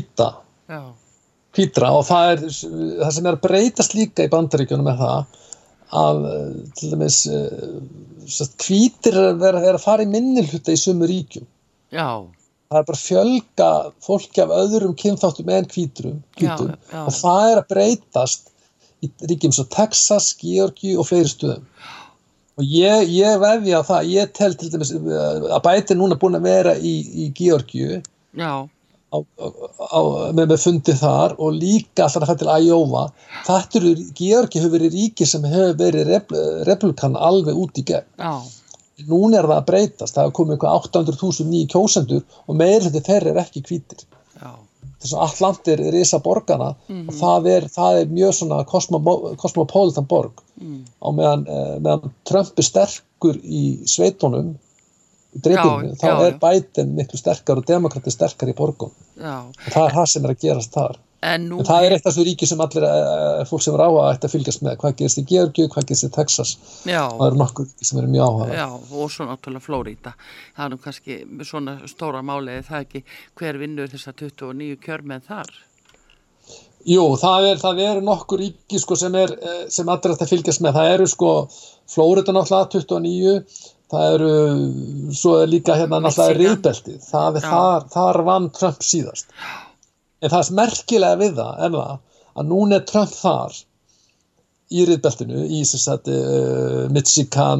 hvítra og það sem að breytast líka í Bandaríkjunum það að til dæmis hvítir að fara í minnihluta í sömu ríkjum. Já. Það bara fjölga fólki af öðrum kynþáttum en hvítum og það að breytast í ríkjum svo Texas, Georgíu og fleiri stöðum. Og ég veðja á það, ég tel til dæmis að Biden núna búin að vera í Georgíu. Já. Með fundi þar og líka alltaf að fæta til Iowa. Georgía hefur verið ríki sem hefur verið republikan alveg út í gegn. Já. Núna það að breytast, það hefur komið 800.000 nýju kjósendur og meirihluti þeirra ekki hvítir. Já. Þess að allt land risa borgana og það er mjög svona cosmopolitan borg. Á meðan Trump sterkur í sveitunum dreifbýlinu, þá Biden miklu sterkar og demokrati sterkar í borgum. Já. Og það sem að gerast þar. En það eitt af þessu ríki sem allir fólk sem áhuga ætti að fylgjast með, hvað gerist í Georgíu, hvað gerist í Texas. Já. Það eru nokkur sem eru mjög áhuga. Já, og svo náttúrulega Flórída. Það er kannski svona stóra málið, það ekki hver vinnur þessa 29 kjörmenn þar? Jú, það eru nokkur ríki sem allir ætti að fylgjast með. Það eru Flórída náttúrulega 29. Það eru, svo líka náttúrulega riðbeltið. Þar vann Trump síðast. En það merkilega við það að núna Trump þar í riðbeltinu, í Michigan,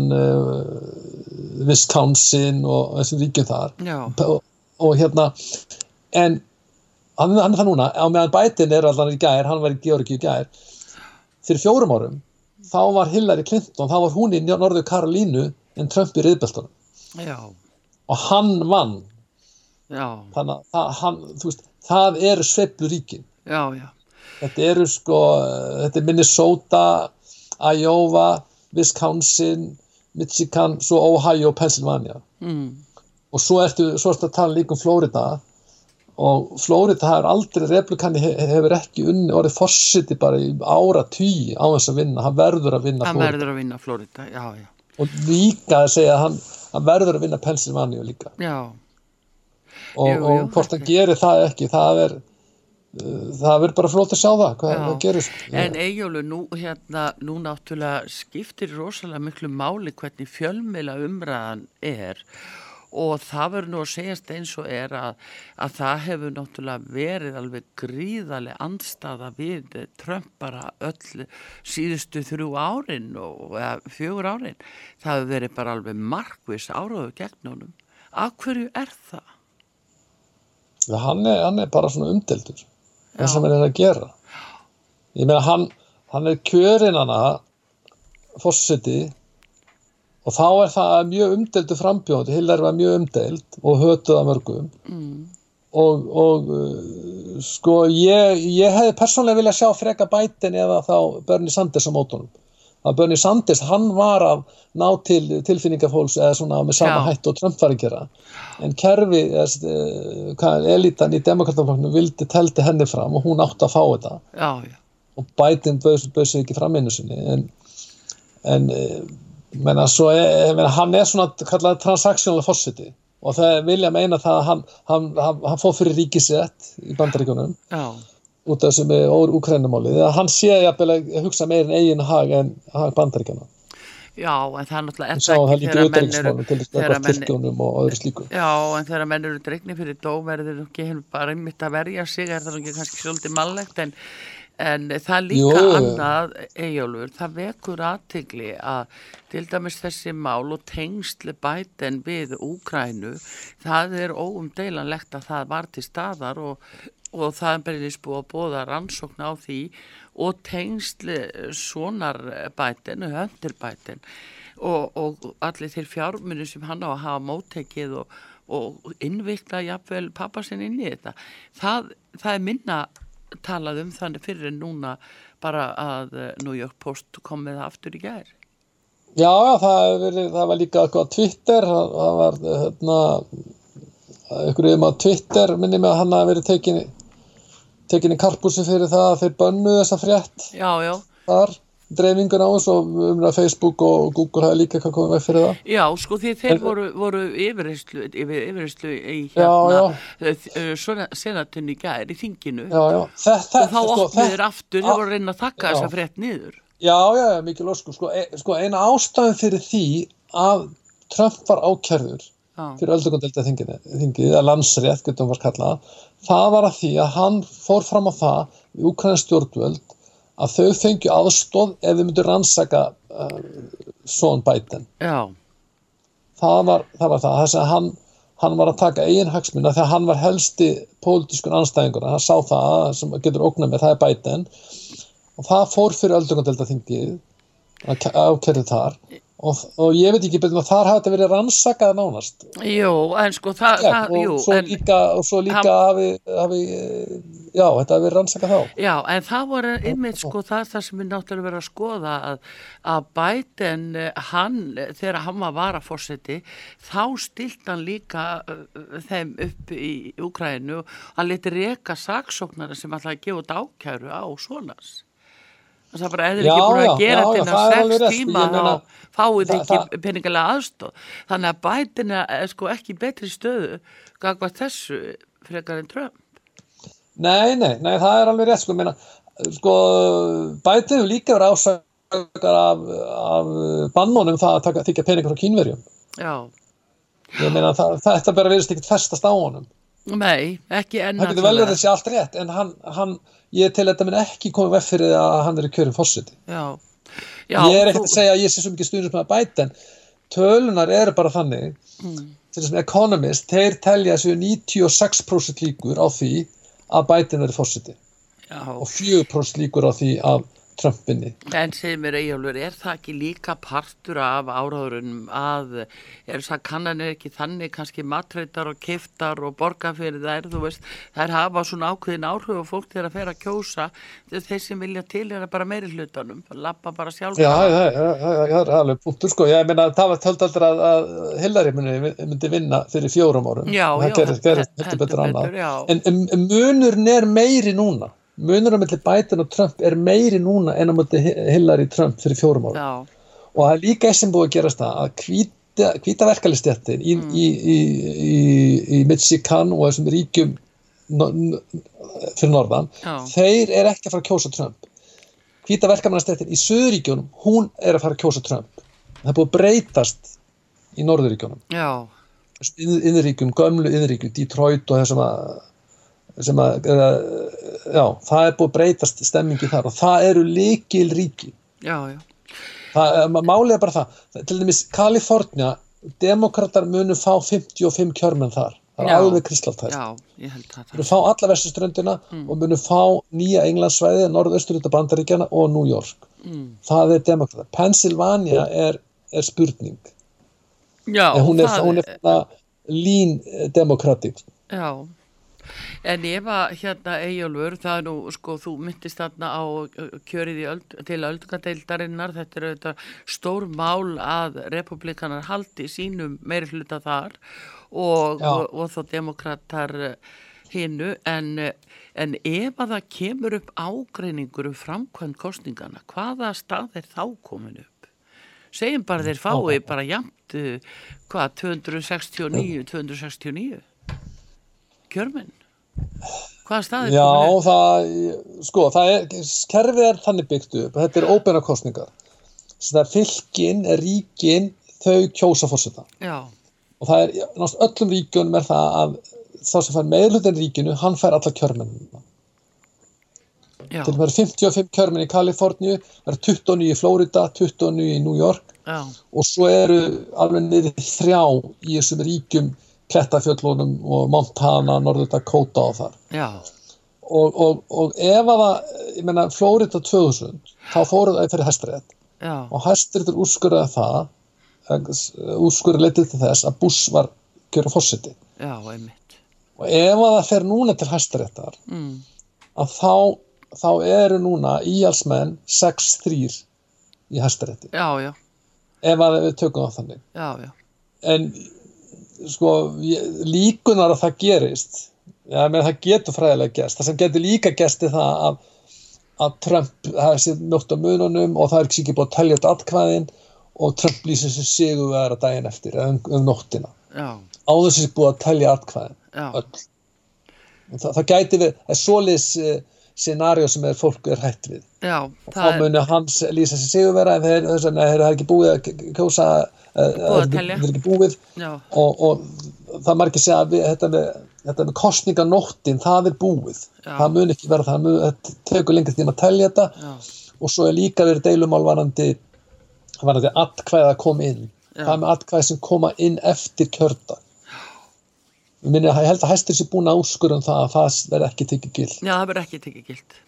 Wisconsin og þessum ríkjum þar. Og en hann það núna, á meðan Biden allan í gær, hann var í Georgíu í gær, fyrir 4 árum, þá var Hillary Clinton, þá var hún í Norður Karolínu en Trump í riðbeltunum. Já. Og hann vann. Já. Þannig að það eru sveifluríkin. Já. Þetta eru þetta Minnesota, Iowa, Wisconsin, Michigan, svo Ohio og Pennsylvania. Og svo ertu að tala líka Flórída og Flórída hefur ekki orðið forseti bara í áratugi á þess að vinna. Hann verður að vinna Flórída. Hann verður að vinna Flórída, já. Og líka að segja að hann verður að vinna Pennsylvania líka. Já. Og hvort hann gerir það ekki, það verður bara flott að sjá hvað gerist. En Eyjólfur, nú náttúrulega skiptir rosalega miklu máli hvernig fjölmiðla umræðan og það verður nú að segjast eins og að það hefur náttúrulega verið alveg gríðarleg andstaða við Trump bara öll síðustu 3 árin eða 4 árin. Það hefur verið bara alveg markviss áráðu gegn honum. Af hverju það? Ja, hann bara svona umdeldur. Það sem hann að gera. Ég meina hann kjörinn hana forseti og þá það mjög umdeldu frambjóðandi, Hillary var mjög umdeld og hötuð af mörgum og sko ég hefði persónulega viljað sjá freka Biden eða þá Bernie Sanders á mótunum. Að Bernie Sanders, hann var að ná til tilfinningafólks eða svona með sama hætt og Trump var að gera. En kerfi, elitan í demokrataflokknum teldi henni fram og hún átti að fá þetta. Já. Og Biden bauð sig ekki fram einu sinni en menna svo hann svona kallað transactional forseti og það vilja meina það að hann fór fyrir ríkisrétt í Bandaríkjunum út af þessu með Úkraínumálið að hann sé jafnvel að hugsa meir eigin hag en hag Bandaríkjana. Já, en það náttúrulega þegar menn eru dregnir fyrir dóm verður ekki bara einmitt að verja sig það ekki kannski svolítið mannlegt en það líka annað, Eyjólfur, það vekur athygli að til dæmis þessi mál og tengsl Biden við Úkraínu, það óumdeilanlegt að það var til staðar og það beinlínis búið að boða rannsókn á því og tengsl sonar Biden, Hunter Biden og allir þeir fjármunir sem hann á að hafa móttekið og innvikla jafnvel pappa sinn inn í þetta. Það minna talað þannig fyrir en núna bara að New York Post kom með aftur í gær. Já, það var líka eitthvað á Twitter, það var einhverjum á Twitter minni mig að hann hafi verið tekin í karpúsi fyrir það að þeir bönnuðu þessa frétt. Já. Þar dreifingun á þessu og Facebook og Google hafi líka komið með fyrir það. Já, sko því þeir voru yfirheyrslu í senatinn í gær í þinginu og þá opnuður aftur þeir voru að reyna að taka þessa frétt niður. Já, mikil ósku. Sko eina ástæðan fyrir því að Trump var ákærður fyrir öldungadeildarþingið, eða landsrétt getum við kallað, það var að því að hann fór fram á það í úkraínsk stjórnvöld að þau fengju aðstoð ef þau myndu rannsaka son Biden. Já. Það var það. Þess að hann var að taka eigin hagsmuna þegar hann var helsti pólitískur andstæðingur. Hann sá það sem getur ógnað með, það Biden. Og það fór fyrir öldungadeildarþingið ákærðu þar. Og ég veit ekki betur að þar hafi þetta verið rannsakað nánast. Jú, en sko svo líka hafi þetta hafi verið rannsakað þá. Já, en það voru einmitt sko það sem við náttúrulega verið að skoða að Biden, þegar hann var varaforseti, þá stilt hann líka þeim upp í Úkraínu og hann leti reka saksóknara sem ætlaði að gefa út ákæru á sonars. Það bara eða ekki búin að gera þetta 6 tíma þá fáið ekki peningalega aðstoð. Þannig að Biden sko ekki betri stöðu gagnvart þessu frekar en Trump. Nei, það alveg rétt. Biden hefur líka verið ásakar af bannmónum það að þykja peningar frá Kínverjum. Já. Ég meina þetta bara virðist ekkert festast á honum. Nei, ekki enn. Það getur vel verið þessi allt rétt, en hann ég til þetta minn ekki komið veg fyrir að hann kjörinn forseti. Já. Ég ekkert að segja að ég sé svo mikið stuðnings með Biden. Tölunar bara þannig, til þess að Economist, þeir telja þessu 96% líkur á því að Biden verið forseti. Já. Og 4% líkur á því að Trump vinni. En segir mér Eyjólfur, það ekki líka partur af áráðurunum að það kannanir ekki þannig kannski matreitar og keyptar og borga fyrir þær, þú veist, þær hafa svona ákveðin áhrif og fólk þegar að fer að kjósa þeir sem vilja til bara meiri hlutanum, lappa bara sjálf. Já, það alveg punktur sko, ég meina það var töld aldrei að Hillary myndi vinna fyrir 4 árum. Já, heldur betur annað. En munurinn meiri núna. Munurinn á milli Biden og Trump meiri núna en á milli Hillary Trump fyrir 4 árum. Já. Og það líka sem búið að gerast það að hvíta verkalýðsstéttin í Michigan og þessum ríkjum fyrir norðan, þeir ekki að fara að kjósa Trump. Hvíta verkamannastéttin í Suðurríkjunum, hún að fara að kjósa Trump. Það búið að breytast í Norðurríkjunum. Já. iðnríkjum, gömlu iðnríkjum, Detroit og sem að já, það búið að breytast stemmingi þar og það eru lykilríki. Já. Málið bara það, til dæmis Kalifornía, demókratar munu fá 55 kjörmenn þar. Það alveg kristaltært. Já, ég held það. Munu fá alla vesturströndina og munu fá nýja Englandssvæði, norðausturhluta Bandaríkjanna og New York. Það demókratar. Pennsylvania er spurning. Já, hún er lean democratic. Já. En ef að Eyjólfur, það nú, sko, þú myndist þarna á kjörið til öldungadeildarinnar, þetta auðvitað stór mál að republikanar haldi sínum meiri hluta þar og þá demokratar hinnu, en ef að það kemur upp ágreiningur framkvæmd kosningana, hvaða stað þá komin upp? Segjum bara þeir fái bara jafnt, 269 kjörmenn. Hvaða staðir komin upp? Kerfið þannig byggt upp, þetta óbeina kosningar. Það fylkin, ríkin, þau kjósa forseta. Já. Og það náttúrulega öllum ríkjunum það að þá sem fær meirhlutann ríkinu, hann fær alla kjörmennina. Til að vera 55 kjörmenn í Kaliforníu, það 29 í Florida, 29 í New York. Já. Og svo eru alveg niður 3 í þessum ríkjum, Klettafjöllunum og Montana, Norður Dakota og þar. Já. Og ef að ég meina, Florida 2000, þá fóruð það fyrir Hæstarétt. Já. Og Hæstaréttur úrskurði leitið til þess að Bush var kjörinn forseti. Já, einmitt. Og ef að það fer núna til Hæstaréttar, að þá eru núna íhaldsmenn 6-3 í Hæstarétti. Já. Ef að við tökum á þannig. Já. En sko, líkunar að það gerist, menn það getur fræðilega gerst. Það sem getur líka gerst það að Trump hafi séð mjótt á mununum og það ekki búið að telja út atkvæðin og Trump lýsir sig sigurvegara daginn eftir nóttina. Já. Áður sem búið að telja atkvæðin. Já. Öll. Það gæti við, svoleiðis scenario sem fólk hrætt við. Já. Og þá muni hans lýsa sig sigurvegara en þeir hafa ekki búið að kjósa það er ekki búið. Já. Og það margir segja að þetta með kosninganóttin, það búið. Já. Það mun ekki verða, það tekur lengri tíma að telja þetta. Já. Og svo líka verið deilumál varðandi atkvæði að koma inn. Já. Það með atkvæði sem koma inn eftir kjördag. Ég held að Hæstiréttur sé búin að úrskurða það að það verði ekki tekið gilt. Já, það verði ekki tekið gilt.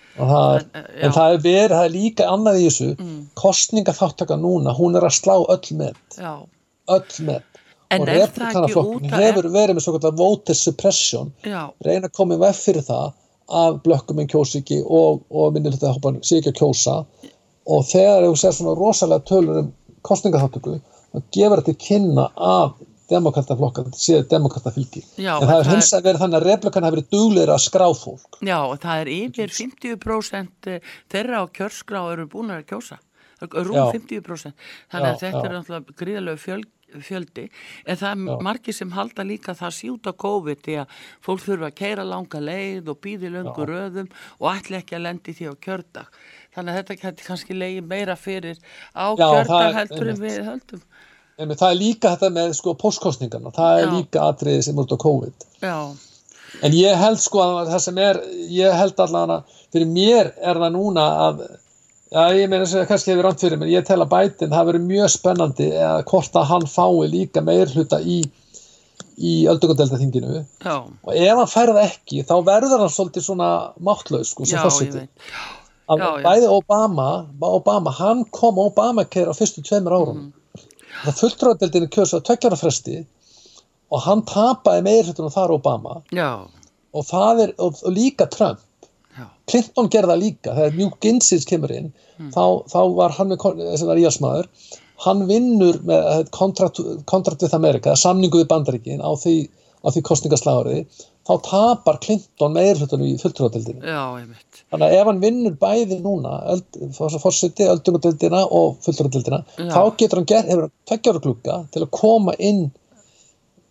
En það er líka annað í þessu, kosningaþátttaka núna, hún að slá öll met. Já. Öll met. En og republikanaflokkurinn hefur verið með svokallar voter suppression, reyna að koma í veg fyrir það að blökkumenn kjósi ekki og minnihlutahópar sé ekki að kjósa og þegar þú sér svona rosalega tölur kosningaþáttöku, þá gefur þetta til kynna að demokrataflokkar séu demokratafylgi. En það hins að verið þannig að republikanar hafi verið duglegir að skrá fólk. Já, og það yfir 50% þeirra á kjörskrá eru búin að kjósa. Rúm 50%. Þannig að þetta náttúrulega gríðarlega fjöldi, en það margir sem halda líka það síút á COVID því að fólk þurfa að keyra langa leið og bíði löngu röðum og ætli ekki að lendi því á kjördag. Þannig að þetta gæti kannski legið meira fyrir á kjördag heldur en við höldum. Það líka þetta með póstkosningarna, það líka atriði sem út á COVID. Já. En ég held að það sem ég held allavega, fyrir mér það núna að ég meina þess að kannski hefur rangt fyrir mér, ég tel að Biden það verið mjög spennandi hvort að hann fái líka meirhluta í öldungadeildarþinginu. Já. Og ef hann fær það ekki, þá verður hann svolítið svona máttlaus sem forseti. Bæði Obama, hann kom Obamacare á fyrstu 2 árum. Það fulltrúadeildin kjörsa á 2 ára fresti og hann tapaði meirhlutunum þar Obama. Já. Og það og líka Trump. Clinton gerði það líka, þegar Newt Gingrich kemur inn, þá var hann sem var íhaldsmaður, hann vinnur með kontrakt við Amerika, samningu við Bandaríkin á því kosningaslagorði, þá tapar Clinton meirhlutunum í fulltrúadeildinni. Já, einmitt. Þannig að ef hann vinnur bæði núna, forseti, öldungadeildina og fulltrúadeildina, þá getur hann hefur 2 ára glugga til að koma inn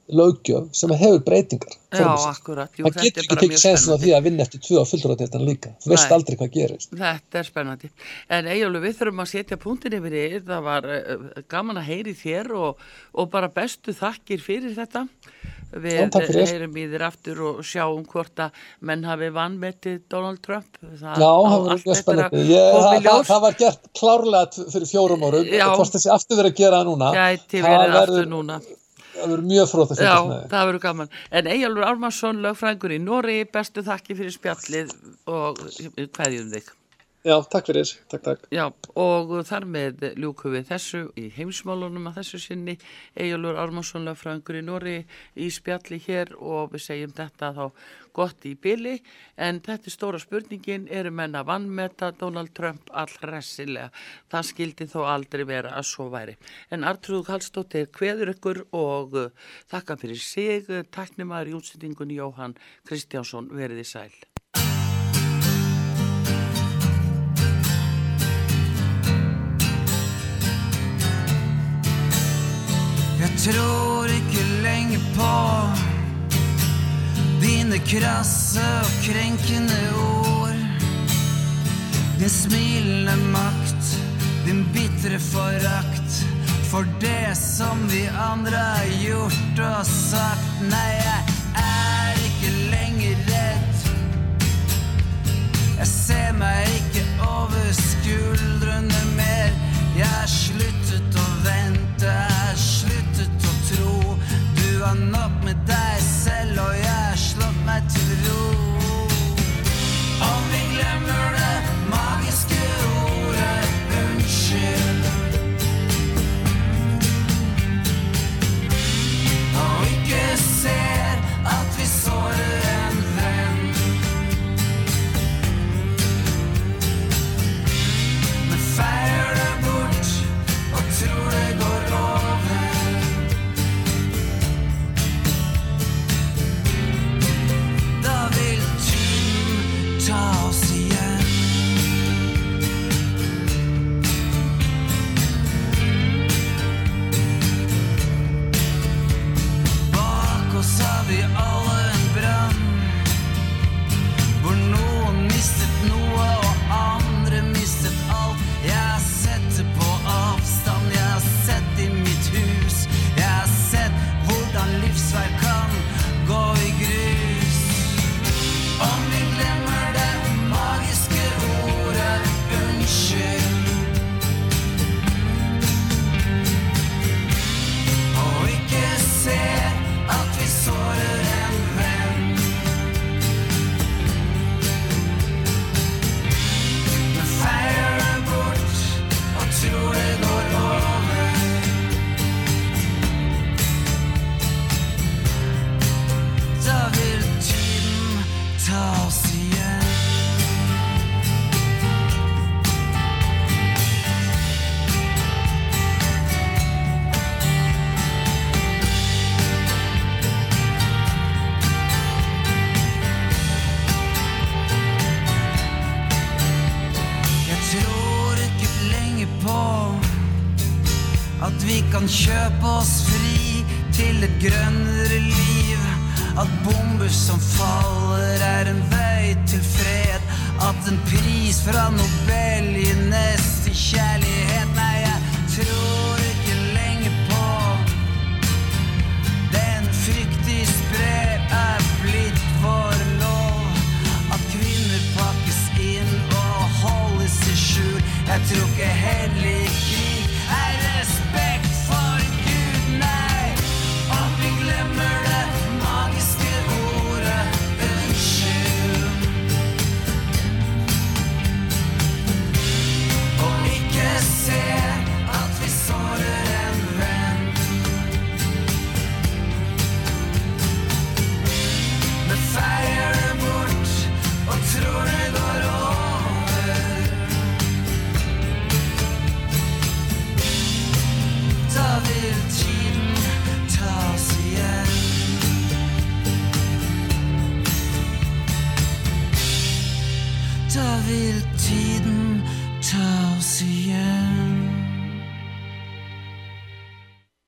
löggjöf sem hefur breytingar. Já, akkurat. Jú, það getur ekki tekið sensin á því að vinna eftir 2 á fulltrúadeildina líka. Þú veist aldrei hvað gerist. Þetta spennandi. En Eyjólfur, við þurfum að setja punktin yfir þér. Það var gaman að heyri þér og bara bestu þakkir fyrir þetta. Við heyrum í þér aftur og sjáum hvort að menn hafi vanmetið Donald Trump. Já, það var mjög spennandi. Það var gert klárlega fyrir 4 árum. Hvort þessi aftur verið að gera það núna. Gæti verið aftur núna. Það verður mjög frótt að fylgjast með þig. Já, það verður gaman. En Eyjólfur Ármannsson, lögfræðingur í Noregi, bestu þakki fyrir spjallið og kveðjum þig. Já, takk fyrir. Takk. Já, og þar með ljúkum við þessu í heimsmálunum að þessu sinni. Eyjólfur Ármannsson, lögfræðingur í Noregi í spjalli hér og við segjum þetta þá gott í bili. En þetta stóra spurningin, eru menn að vanmeta Donald Trump allhressilega? Það skildi þó aldrei vera að svo væri. En Arnþrúður Karlsdóttir kveður ykkur og þakka fyrir sig. Tæknimaður í útsendingunni Jóhann Kristjánsson, veriði sæl. Jeg tror ikke lenger på dine krasse og krenkende ord, din smilende makt, din bittre forakt for det som vi andre har gjort og sagt. Nei, jeg ikke lenger redd. Jeg ser meg ikke over skuldrene mer. Jeg har sluttet å vente, jeg har sluttet å tro. Du har nok med deg selv, og jeg har slått meg til ro. Om vi glemmer det magiske ordet unnskyld, og ikke ser at vi sårer en venn, men feirer det bort og tror det går over. Da vil tiden ta oss igjen. Bak oss har vi alle en brann, hvor noen mistet noe og andre mistet alt. Jeg har sett det på avstand, jeg har sett i mitt hus, jeg har sett hvordan livsverk kan gå i grus. Om vi glemmer det magiske ordet unnskyld, og ikke ser at vi sårer en venn, men feirer det bort og tror det går over. Da vil tiden ta oss igjen. Jeg tror ikke lenger på at vi kan kjøpe oss fri til et grønnere liv, at bomber som faller er en vei til fred, at en pris fra Nobel gir nest i kjærlighet. Nei, jeg tror ikke lenger på den frykt de sprer er blitt vår lov, at kvinner pakkes inn og holdes i skjul. Jeg tror ikke hellig krig er respekt for Gud. Nei, om vi glemmer det magiske ordet unnskyld, og ikke ser at vi sårer en venn, men feirer det bort og tror det går over. Da vil tiden ta oss igjen. Da vil tiden ta oss igjen.